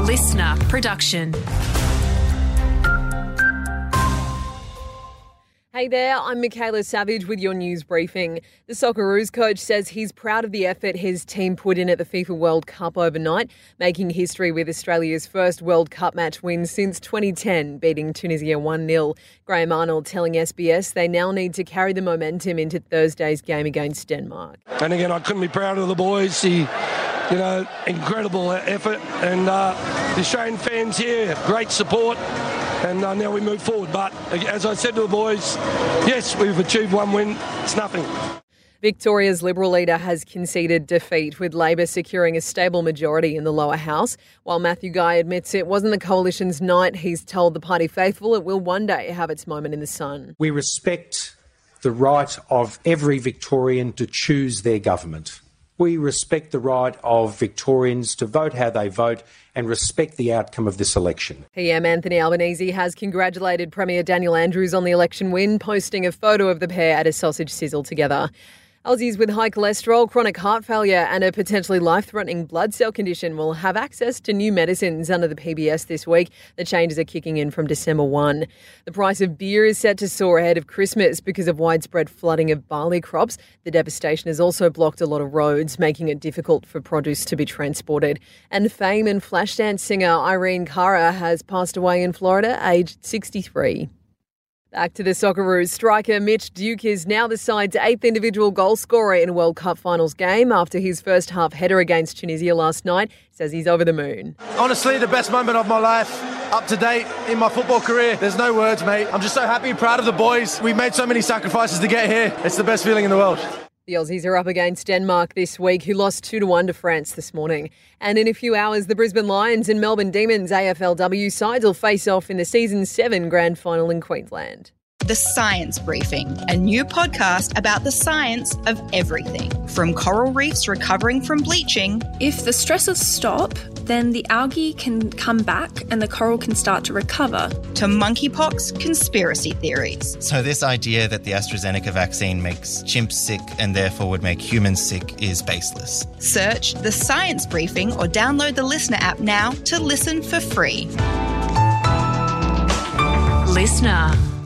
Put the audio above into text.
listener production. Hey there, I'm Michaela Savage with your news briefing. The Socceroos coach says he's proud of the effort his team put in at the FIFA World Cup overnight, making history with Australia's first World Cup match win since 2010, beating Tunisia 1-0. Graham Arnold telling SBS they now need to carry the momentum into Thursday's game against Denmark. And again, I couldn't be prouder of the boys. Incredible effort, and the Australian fans here, great support. And now we move forward. But as I said to the boys, yes, we've achieved one win. It's nothing. Victoria's Liberal leader has conceded defeat, with Labor securing a stable majority in the lower house. While Matthew Guy admits it wasn't the coalition's night, he's told the party faithful it will one day have its moment in the sun. We respect the right of every Victorian to choose their government. We respect the right of Victorians to vote how they vote and respect the outcome of this election. PM Anthony Albanese has congratulated Premier Daniel Andrews on the election win, posting a photo of the pair at a sausage sizzle together. Aussies with high cholesterol, chronic heart failure and a potentially life-threatening blood cell condition will have access to new medicines under the PBS this week. The changes are kicking in from December 1. The price of beer is set to soar ahead of Christmas because of widespread flooding of barley crops. The devastation has also blocked a lot of roads, making it difficult for produce to be transported. And Fame and Flashdance singer Irene Cara has passed away in Florida, aged 63. Back to the Socceroos. Striker Mitch Duke is now the side's 8th individual goal scorer in a World Cup finals game after his first half header against Tunisia last night. Says he's over the moon. Honestly, the best moment of my life, up to date in my football career. There's no words, mate. I'm just so happy and proud of the boys. We made so many sacrifices to get here. It's the best feeling in the world. The Aussies are up against Denmark this week, who lost 2-1 to France this morning. And in a few hours, the Brisbane Lions and Melbourne Demons AFLW sides will face off in the Season 7 Grand Final in Queensland. The Science Briefing, a new podcast about the science of everything. From coral reefs recovering from bleaching. If the stresses stop, then the algae can come back and the coral can start to recover. To monkeypox conspiracy theories. So this idea that the AstraZeneca vaccine makes chimps sick and therefore would make humans sick is baseless. Search The Science Briefing or download the Listener app now to listen for free. Listener.